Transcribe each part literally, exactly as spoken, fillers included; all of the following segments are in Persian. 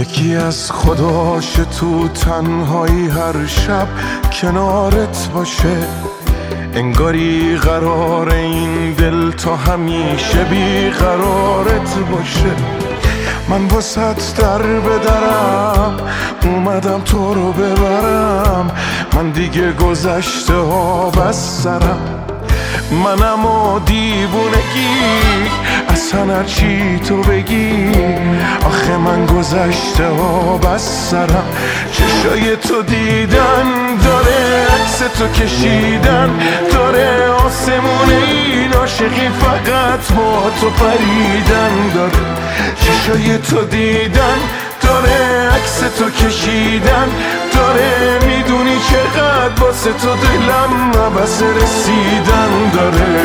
یکی از خداش تو تنهایی هر شب کنارت باشه، انگاری قرار این دل تا همیشه بی قرارت باشه. من واسط در بدرم اومدم تو رو ببرم، من دیگه گذشته ها بس سرم. منم و دیوونگی اصلا هر چی تو بگی، آخه من گذشته ها بس سرم. چشای تو دیدن داره، عکس تو کشیدن داره، آسمون این عاشقی فقط با تو پریدن داره. چشای تو دیدن داره، عکس تو کشیدن داره، میدونی چقدر واسه تو دلم عبس رسیدن داره.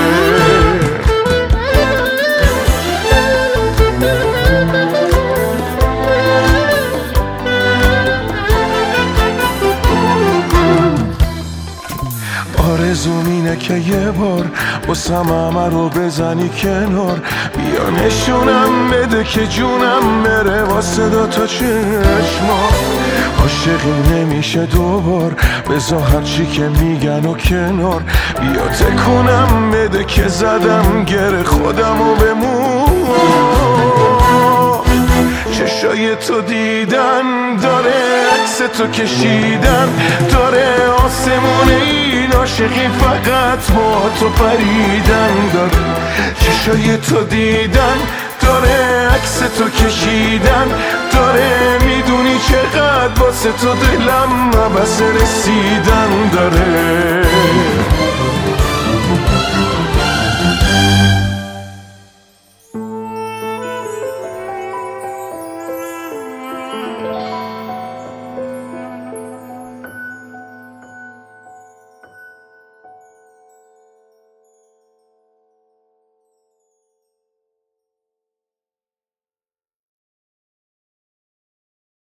آرزوم اینه که یه بار واسم همه رو بزنی کنار، بیا نشونم بده که جونم بره واسه دوتا چشما. عاشقی نمیشه دوبار، بذار هرچی که میگن و کنار، بیا تکونم بده که زدم گره خودم و بمون. چشای تو دیدن داره، عکس تو کشیدن داره، آسمون این عاشقی فقط با تو پریدن داره. چشای تو دیدن داره، عکس تو کشیدن داره، میدونی چقدر واسه تو دلم عبس رسیدن داره.